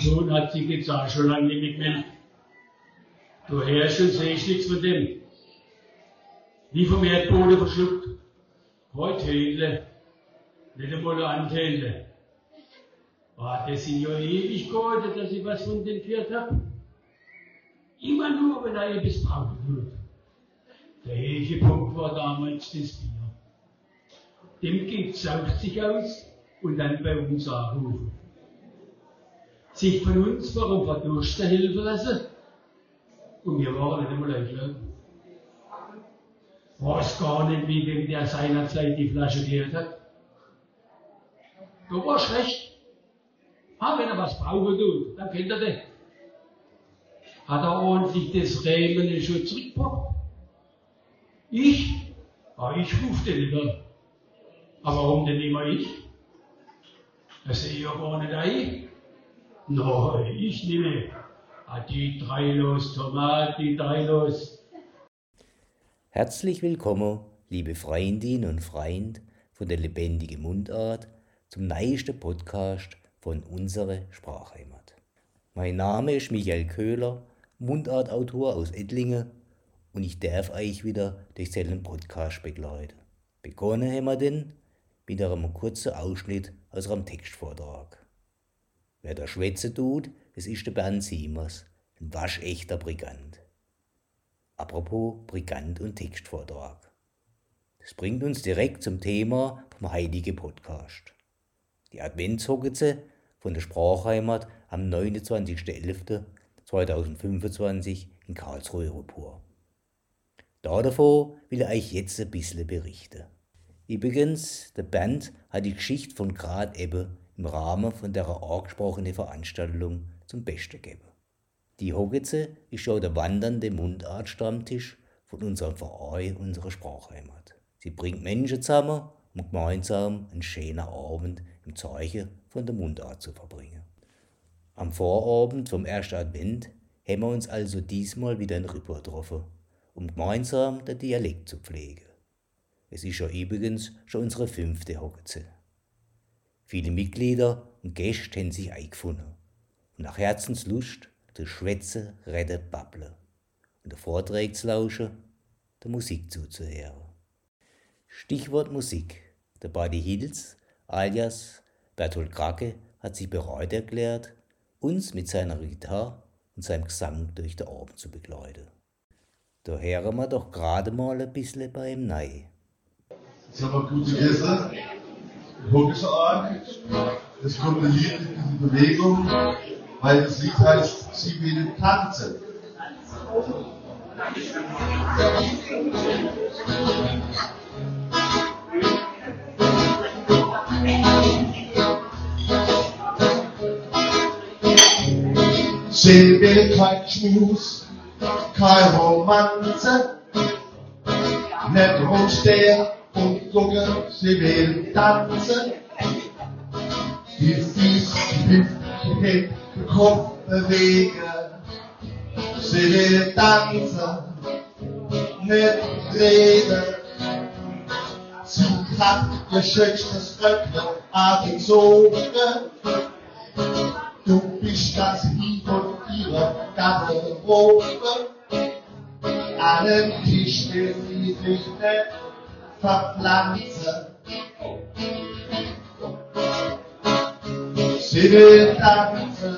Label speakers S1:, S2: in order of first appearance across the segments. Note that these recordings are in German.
S1: Sohn hat sich jetzt auch schon lange nicht mitgemeldet. Du hörst und siehst nichts von dem. Wie vom Erdboden verschluckt. Heute Händle, nicht einmal eine Anthändle. Das sind ja Ewigkeiten, dass ich was von dem gehört habe. Immer nur, wenn er etwas brauchen tut. Der Hegepunkt war damals das Bier. Dem geht saugt sich aus und dann bei uns anrufen. Sich von uns vor einem Verdurster helfen lassen. Und wir waren nicht einmal eingeladen. Weiß gar nicht, wie dem der seinerzeit die Flasche gehört hat. Du warst recht. Wenn er was brauchen tut, dann kennt er den. Hat er ordentlich das Rämen schon zurückgebracht? Ich rufe den nicht an. Aber warum denn immer ich? Das sehe ich ja gar nicht ein. Nein, ich nehme. Die 3 los, Tomat, die 3 los.
S2: Herzlich willkommen, liebe Freundinnen und Freund von der lebendigen Mundart, zum neuesten Podcast von unserer Sprachheimat. Mein Name ist Michael Köhler, Mundartautor aus Ettlingen, und ich darf euch wieder durch seinen Podcast begleiten. Begonnen haben wir denn mit einem kurzen Ausschnitt aus einem Textvortrag. Wer da schwätzen tut, das ist der Bernd Siemers, ein waschechter Brigant. Apropos Brigant und Textvortrag. Das bringt uns direkt zum Thema vom heutigen Podcast. Die Adventshocke von der Sprachheimat am 29.11.2025 in Karlsruhe Ruppur. Davon will ich euch jetzt ein bisschen berichten. Übrigens, der Bernd hat die Geschichte von gerade eben im Rahmen von der angesprochenen Veranstaltung zum Besten gegeben. Die Hoggeze ist schon der wandernde Mundartstammtisch von unserem Verein, unserer Sprachheimat. Sie bringt Menschen zusammen, um gemeinsam einen schönen Abend im Zeichen von der Mundart zu verbringen. Am Vorabend vom ersten Advent haben wir uns also diesmal wieder in Ruppur getroffen, um gemeinsam den Dialekt zu pflegen. Es ist ja übrigens schon unsere 5. Hoggeze. Viele Mitglieder und Gäste haben sich eingefunden und nach Herzenslust zu schwätzen, reden, babbeln und der Vorträge zu lauschen, der Musik zuzuhören. Stichwort Musik. Der Buddy Hills, alias Bertolt Krake, hat sich bereit erklärt, uns mit seiner Gitarre und seinem Gesang durch den Abend zu begleiten. Da hören wir doch gerade mal ein bisschen bei ihm rein.
S3: Jetzt haben wir gut gegessen, logische Art. Es kommt ein Lied in diese Bewegung, weil das Lied heißt, sie will tanzen. Sie will kein Schmus, kein Romanze, nicht rumstehen und gucken, sie will tanzen. Die Füße, die Hüfte, die Hände, den Kopf bewegen. Sie will tanzen, nicht reden. Sie hat ihr schönstes Röckchen angezogen. Du bist das Hieb und ihre Garderobe. An den Tisch will sie sich nicht verpflanzen. Sie will tanzen.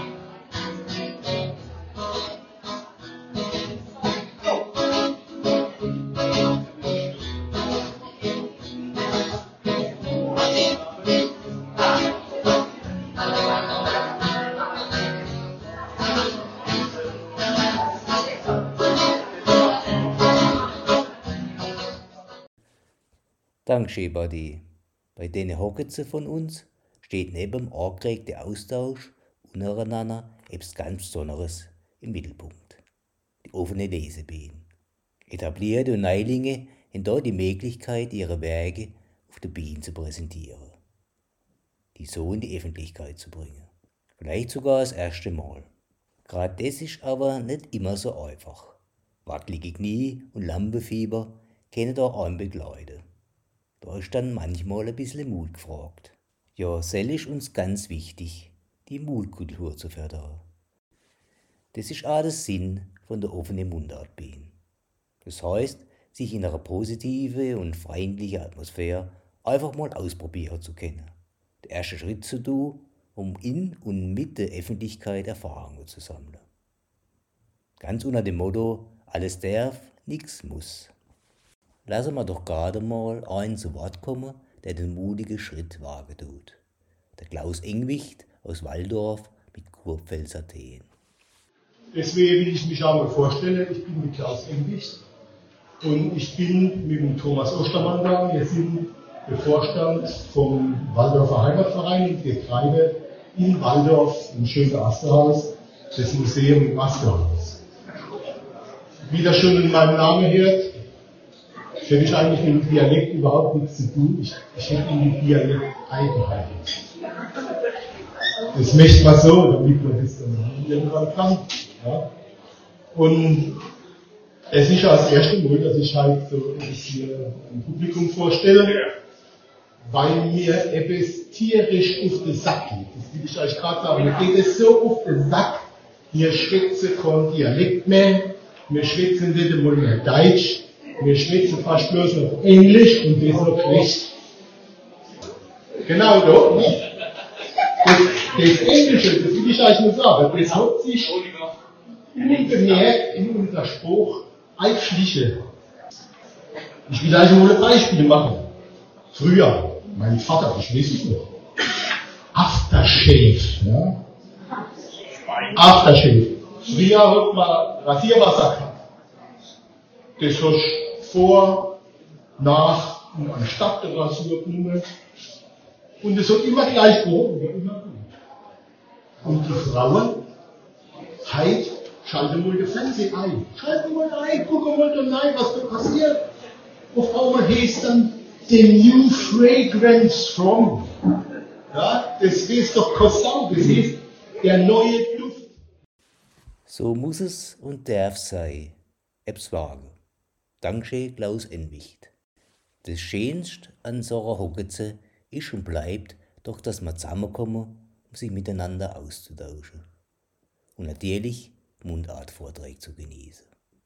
S2: Dankeschön, Buddy. Bei den Hoggeze von uns steht neben dem angeregten Austausch untereinander etwas ganz Besonderes im Mittelpunkt. Die offene Lesebühne. Etablierte und Neulinge haben dort die Möglichkeit, ihre Werke auf der Bühne zu präsentieren. Die so in die Öffentlichkeit zu bringen. Vielleicht sogar das erste Mal. Gerade das ist aber nicht immer so einfach. Wackelige Knie und Lampenfieber können da einen begleiten. Da ist dann manchmal ein bisschen Mut gefragt. Ja, sel ist uns ganz wichtig, die Mutkultur zu fördern. Das ist auch der Sinn von der offenen Mundart bin. Das heißt, sich in einer positiven und freundlichen Atmosphäre einfach mal ausprobieren zu können. Der erste Schritt zu tun, um in und mit der Öffentlichkeit Erfahrungen zu sammeln. Ganz unter dem Motto, alles darf, nichts muss. Lassen wir doch gerade mal einen zu Wort kommen, der den mutigen Schritt wagen tut. Der Klaus Engwicht aus Walldorf mit Kurpfälzer Teen.
S4: Deswegen will ich mich auch mal vorstellen, ich bin mit Klaus Engwicht und ich bin mit dem Thomas Ostermann da. Wir sind der Vorstand vom Walldorfer Heimatverein und wir treiben in Walldorf im schönen Asterhaus das Museum im Asterhaus. Wie das schon in meinem Namen hört, hätte ich eigentlich mit dem Dialekt überhaupt nichts zu tun. Ich hätte in dem Dialekt Eigenheiten. Das möchte man so, damit man das dann irgendwann kann. Ja? Und es ist ja das erste Mal, dass ich halt so hier ein Publikum vorstelle, weil mir etwas tierisch auf den Sack geht. Das will ich euch gerade sagen. Mir geht es so auf den Sack, wir schwätzen kein Dialekt mehr, wir schwätzen nicht einmal mehr Deutsch, wir schwätzen fast bloß noch Englisch und das noch schlecht. Genau da. Das Englische, das will ich euch nur sagen, das hat sich unbemerkt in unser Spruch einschlichen. Ich will euch mal ein Beispiel machen. Früher, mein Vater, ich weiß es noch, Aftershave. Ja? Aftershave. Früher hat man Rasierwasser gehabt. Das hast du vor, nach und anstatt der Rasur genommen. Und es hat immer gleich gerochen, immer gut. Und die Frauen, heute, schalte mal den Fernseher ein. Schalte mal ein, guck mal da rein, was da passiert. Auf einmal heißt dann The New Fragrance From. Ja, das heißt doch kein Sau, das heißt der neue Duft.
S2: So muss es und darf sein. Ebs wagen. Dankeschön, Klaus Engwicht. Das Schönste an so einer Hockeze ist und bleibt doch, dass wir zusammenkommen, um sich miteinander auszutauschen. Und natürlich Mundartvorträge zu genießen.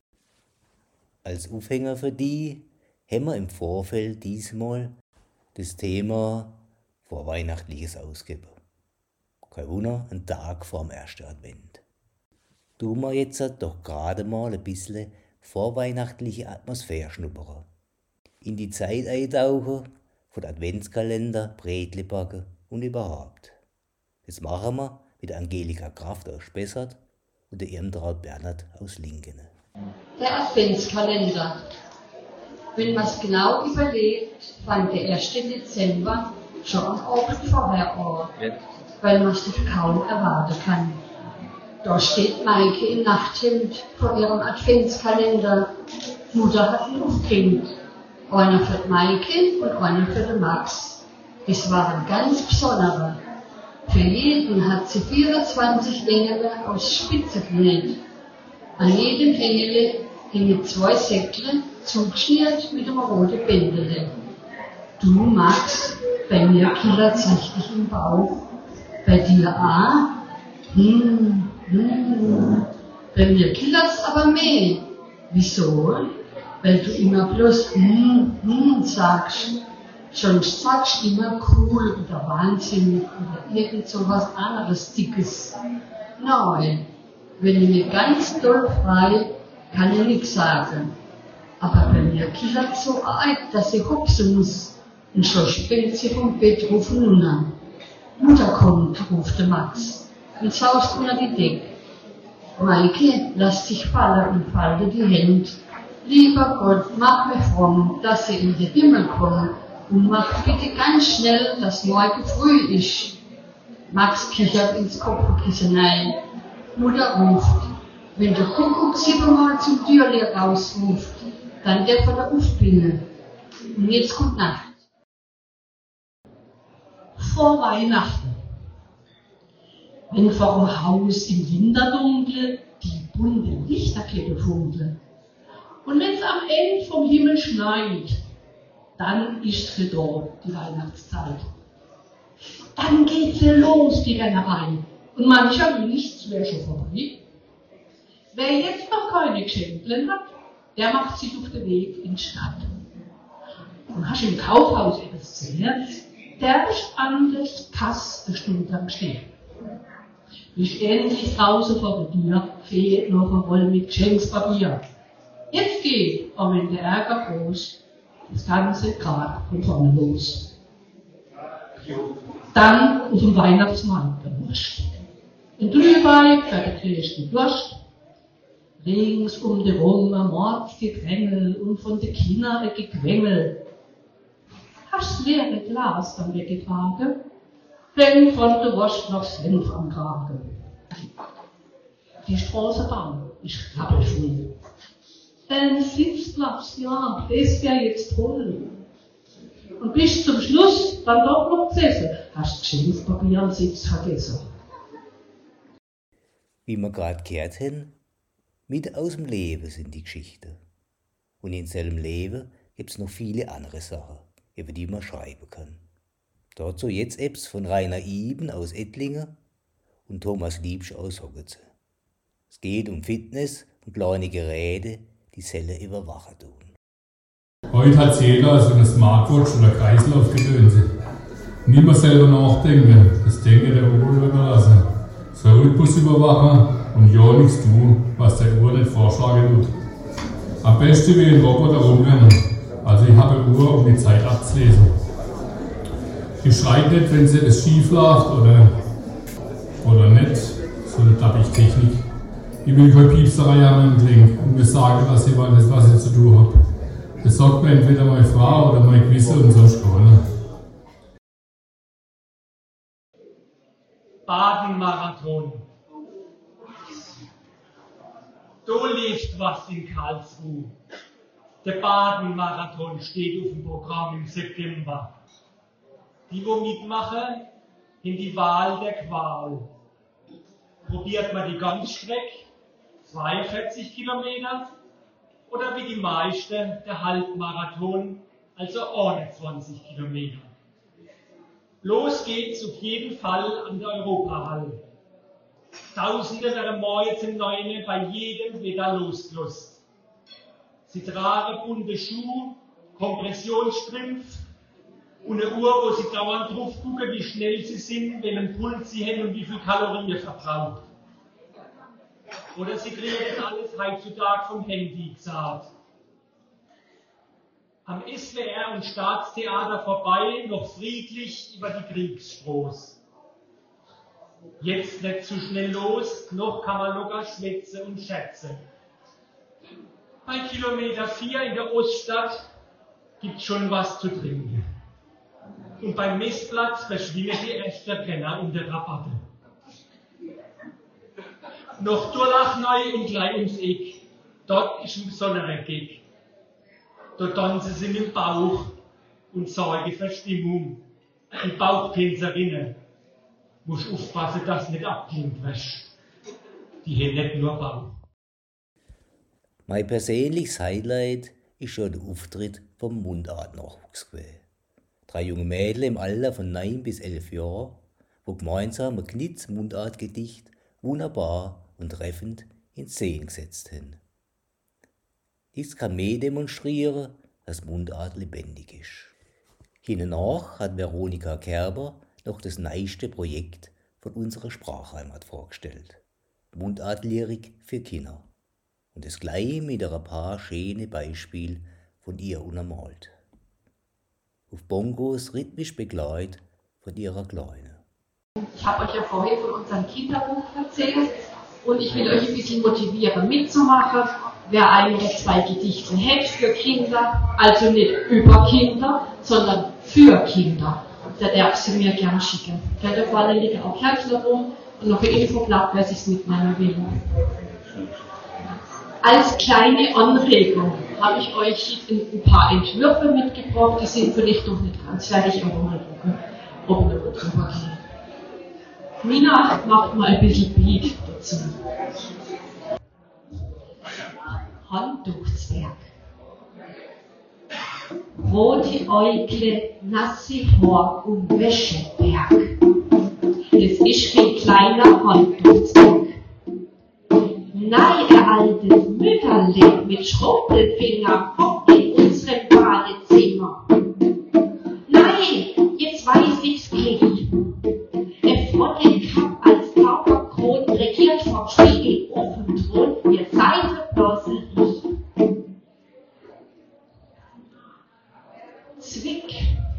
S2: Als Aufhänger für die haben wir im Vorfeld diesmal das Thema Vorweihnachtliches ausgegeben. Kein Wunder, ein Tag vor dem ersten Advent. Tun wir jetzt doch gerade mal ein bisschen vorweihnachtliche Atmosphäre schnuppern. In die Zeit eintauchen, von Adventskalender, Brätli backen und überhaupt. Das machen wir mit Angelika Kraft aus Spessart und der Irmtraut Bernhard aus Linkene.
S5: Der Adventskalender. Wenn man es genau überlegt, fand der 1. Dezember schon am Abend vorher an, weil man es doch kaum erwarten kann. Da steht Maike im Nachthemd vor ihrem Adventskalender. Mutter hat ihn aufgehängt. Einer für die Maike und einer für den Max. Es waren ganz besondere. Für jeden hat sie 24 Engel aus Spitze genäht. An jedem Engel hängen 2 Säckle, zugeschnürt mit einem roten Bändele. Du, Max, bei mir killert's richtig im Bauch. Bei dir auch? Bei mir killert's aber mehr. Wieso? Weil du immer bloß sagst. Sonst sagst du immer cool oder wahnsinnig oder irgend so was anderes Dickes. Nein, wenn ich mich ganz doll frei, kann ich nichts sagen. Aber bei mir killert's so arg, dass ich hopsen muss. Und schon springt sie vom Bett rauf und runter. Mutter kommt, ruft der Max, und saust unter die Decke. Maike, lass dich fallen und falte die Hände. Lieber Gott, mach mir fromm, dass sie in den Himmel kommen und mach bitte ganz schnell, dass morgen früh ist. Max kichert ins Kopfkissen hinein. Mutter ruft, wenn der Kuckuck 7-mal zum Türli rausruft, dann darf er aufbinden. Und jetzt gute Nacht.
S6: Vor Weihnachten. Wenn vor dem Haus im Winterdunkel die bunten Lichterkette funkeln. Und wenn es am Ende vom Himmel schneit, dann ist sie da, die Weihnachtszeit. Dann geht sie los, die Rennerei. Und mancher wünscht, es wäre schon vorbei. Wer jetzt noch keine Geschenke hat, der macht sich auf den Weg in die Stadt. Und hast im Kaufhaus etwas gesehen, der ist an der Kasse eine Stunde lang stehen. Ist endlich draußen vor der Tür, fehlt noch eine Rolle mit Geschenkspapier. Jetzt geht, aber wenn der Ärger groß, das Ganze grad von vorne los. Dann auf dem Weihnachtsmarkt der Wurst. Ein Glühwein für den größten Durst. Rings um die Rum ein Mordsgedrängel und von den Kindern ein Gequengel. Hast das leere Glas dann weggetragen, wenn von der Wurst noch Senf am Kragen. Die Straßenbahn ist rappelvoll. Ein Sitzplatz, ja, das wär jetzt toll. Und bis zum Schluss dann doch noch gesessen, hast das Geschenkspapier am Sitz vergessen.
S2: Wie wir gerade gehört haben, mit aus dem Leben sind die Geschichten. Und in seinem Leben gibt's noch viele andere Sachen, über die man schreiben kann. Dazu jetzt Apps von Rainer Iben aus Ettlingen und Thomas Liebsch aus Hoggeze. Es geht um Fitness und kleine Geräte, die Zellen überwachen tun.
S7: Heute hat jeder so eine Smartwatch oder Kreislaufgedönse. Nie mehr selber nachdenken, das Denken der Uhr überlassen. So Rhythmus überwachen und ja nichts tun, was der Uhr nicht vorschlagen tut. Am besten wie ein Roboter rumrennen. Also ich habe eine Uhr, um die Zeit abzulesen. Die schreit nicht, wenn sie das schief läuft oder nicht, so eine Teppichtechnik. Ich will keine Piepserei an den Kling und mir sagen, was ich zu tun habe. Das sagt mir entweder meine Frau oder mein Gewissen und sonst keiner.
S1: Baden-Marathon. Da lebt was in Karlsruhe. Der Baden-Marathon steht auf dem Programm im September. Die, wo mitmachen, in die Wahl der Qual. Probiert man die Ganzstrecke, 42 Kilometer, oder wie die meisten der Halbmarathon, also ohne 20 Kilometer. Los geht's auf jeden Fall an der Europahalle. Tausende werden morgens im Neuen bei jedem Wetter losgelost. Sie tragen bunte Schuhe, Kompressionsstrümpfe und eine Uhr, wo sie dauernd drauf gucken, wie schnell sie sind, welchen Puls sie haben und wie viel Kalorien verbraucht. Oder sie kriegen das alles heutzutage vom Handy gesagt. Am SWR und Staatstheater vorbei, noch friedlich über die Kriegsstroß. Jetzt nicht zu schnell los, noch kann man locker schwätzen und schätzen. Bei Kilometer 4 in der Oststadt gibt's schon was zu trinken. Und beim Messplatz verschwinden die ersten Renner in der Rabatte. Noch Durlach neu und gleich ums Eck. Dort ist ein besonderer Gig. Dort tanzen sie mit dem Bauch und sorgen für Stimmung. Die Bauchtänzerinnen. Musst aufpassen, dass nicht abklingt wirst. Die haben nicht nur Bauch.
S2: Mein persönliches Highlight ist schon der Auftritt vom Mundartnachwuchs gewesen. 3 junge Mädchen im Alter von 9 bis 11 Jahren, wo gemeinsam ein Knitz-Mundartgedicht wunderbar und treffend in Szene gesetzt haben. Dies kann mehr demonstrieren, dass Mundart lebendig ist. Hiernach hat Veronika Kerber noch das neueste Projekt von unserer Sprachheimat vorgestellt. Mundartlyrik für Kinder. Und das gleich mit ein paar schöne Beispiele von ihr untermalt. Auf Bongos rhythmisch begleitet von ihrer Kleinen.
S6: Ich habe euch ja vorher von unserem Kinderbuch erzählt und ich will euch ein bisschen motivieren mitzumachen. Wer 1 oder 2 Gedichte hat für Kinder, also nicht über Kinder, sondern für Kinder, der darf sie mir gern schicken. Da vorne liegen auch Herzler rum und noch ein Infoblatt, wer sich mitnehmen will. Als kleine Anregung habe ich euch ein paar Entwürfe mitgebracht, die sind vielleicht noch nicht ganz fertig, aber mal gucken, ob wir gut drüber gehen. Mina macht mal ein bisschen Beat dazu. Handtuchsberg. Rote Äugle, nasse Haar und Wäscheberg. das ist kein kleiner Handwerkszeug. Nein, ihr altes Mütterle mit Schrumpelfinger kommt in unserem Badezimmer. Nein, jetzt weiß ich's nicht. Der Frottelkapp als Tauberkron regiert vom Spiegel auf dem Thron, ihr seid bloß ich. Zwick.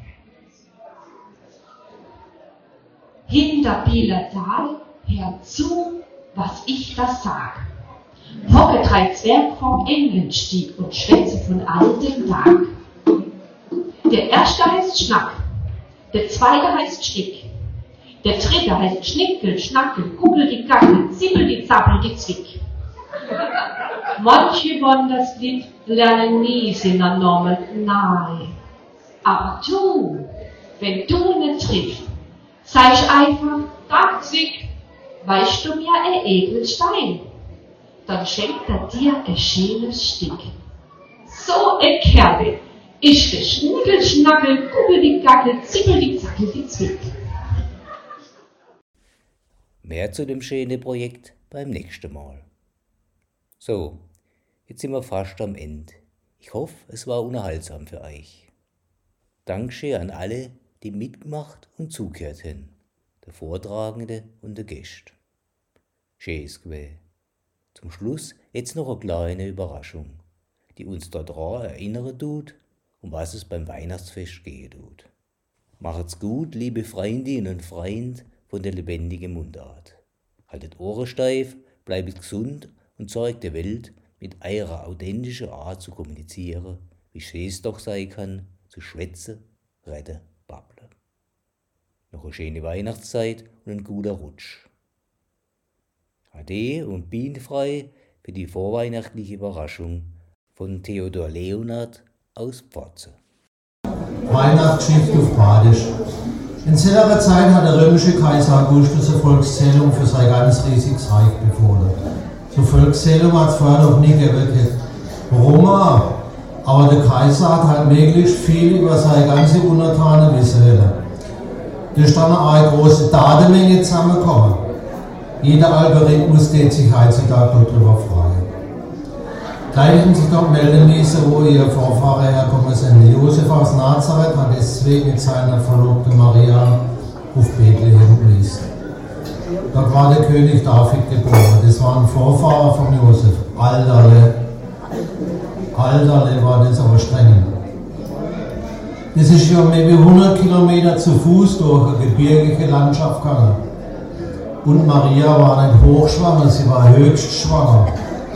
S6: Hinter Bielertal, hör zu, was ich das sag. Hocke 3 Zwerg vom Engelstieg und schwätze von altem Tag. Der erste heißt Schnack, der zweite heißt Schnick, der dritte heißt Schnickel, Schnackel, Kuppel die Gackel, Zippel die Zappel die Zwick. Manche wollen das Lied lernen nie seiner Normen nahe. Aber du, wenn du nicht triffst, sei ich einfach Tag Zwick, weißt du mir Edelstein, dann schenkt er dir ein schönes Stück. So ein Kerl ist der Schnickel, Schnackel, Kuppel die Gackel, Zippel die Zackel die Zwick.
S2: Mehr zu dem schönen Projekt beim nächsten Mal. So, jetzt sind wir fast am Ende. Ich hoffe, es war unterhaltsam für euch. Dankeschön an alle, die mitgemacht und zugehört haben, der Vortragende und der Gäste. Schönes gewesen. Zum Schluss jetzt noch eine kleine Überraschung, die uns daran erinnern tut, um was es beim Weihnachtsfest gehen tut. Macht's gut, liebe Freundinnen und Freunde von der lebendigen Mundart. Haltet Ohren steif, bleibt gesund und zeigt der Welt, mit eurer authentischen Art zu kommunizieren, wie schön es doch sein kann, zu schwätzen, reden, babbeln. Noch eine schöne Weihnachtszeit und ein guter Rutsch. Ade und bienenfrei für die vorweihnachtliche Überraschung von Theodor Leonhard aus Pforze.
S8: Weihnachtsschicht auf Badisch. In seltener Zeit hat der römische Kaiser Augustus eine Volkszählung für sein ganz riesiges Reich befohlen. So Volkszählung hat es vorher noch nie gegeben. Warum auch? Aber der Kaiser hat halt möglichst viel über seine ganze Untertanen wissen wollen. Da ist dann auch eine große Datenmenge zusammengekommen. Jeder Algorithmus den sich heutzutage darüber freuen. Gleich haben sich dort melden müssen, wo ihr Vorfahre herkommen sind. Josef aus Nazareth hat deswegen mit seiner Verlobten Maria auf Bethlehem gewiesen. Dort war der König David geboren. Das war ein Vorfahre von Josef. Alterle war das aber streng. Das ist ja maybe 100 Kilometer zu Fuß durch eine gebirgige Landschaft gegangen. Und Maria war nicht hochschwanger, sie war höchst schwanger.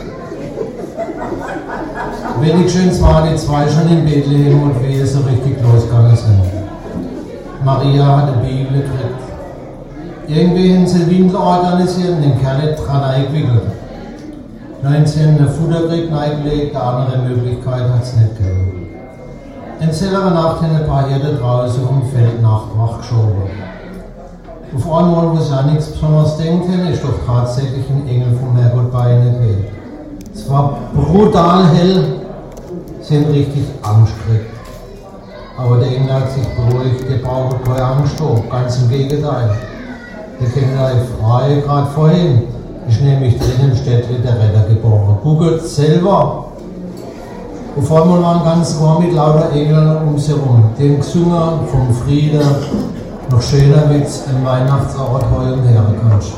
S8: Wenigstens waren die zwei schon in Bethlehem und wir so richtig losgegangen sind. Maria hat eine Bibel gekriegt. Irgendwie haben sie Windel organisiert und den Kerl dran eingewickelt. Nein, sie haben eine Futterkrieg eingelegt, eine andere Möglichkeit hat es nicht gegeben. In selber Nacht haben ein paar Hirte draußen auf dem Feld Nachtwacht geschoben. Auf einmal, wo sie an nichts Besonderes denken, ist doch tatsächlich ein Engel vom Herrgott bei ihnen gewesen. Es war brutal hell, sie haben richtig Angst gekriegt. Aber der Engel hat sich beruhigt, der braucht keine Angst haben, ganz im Gegenteil. Der kennt euch frei, gerade vorhin, ist nämlich drin im Städtchen der Retter geboren. Googelt selber. Auf einmal waren ganz Raum mit lauter Engeln um sie herum. Den gesungen vom Frieden. Noch schöner Witz im Weihnachtsort heu und her kannst.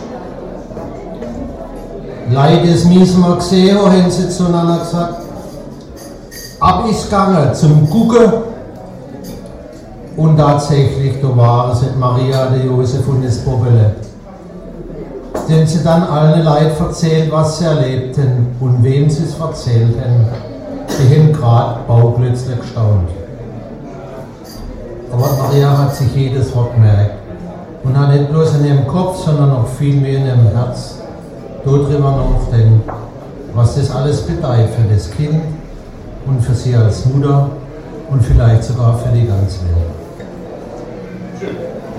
S8: Leid, das müssen wir gesehen, haben sie zueinander gesagt. Ab ist gegangen zum Gucken. Und tatsächlich, da waren sie Maria, der Josef und das Bobbele. Denn sie dann allen Leid erzählt, was sie erlebten und wem sie es erzählt haben. Die haben gerade bauplötzlich gestaunt. Aber Maria hat sich jedes Wort gemerkt und hat nicht bloß in ihrem Kopf, sondern noch viel mehr in ihrem Herz darüber nachdenken, was das alles bedeutet für das Kind und für sie als Mutter und vielleicht sogar für die ganze Welt.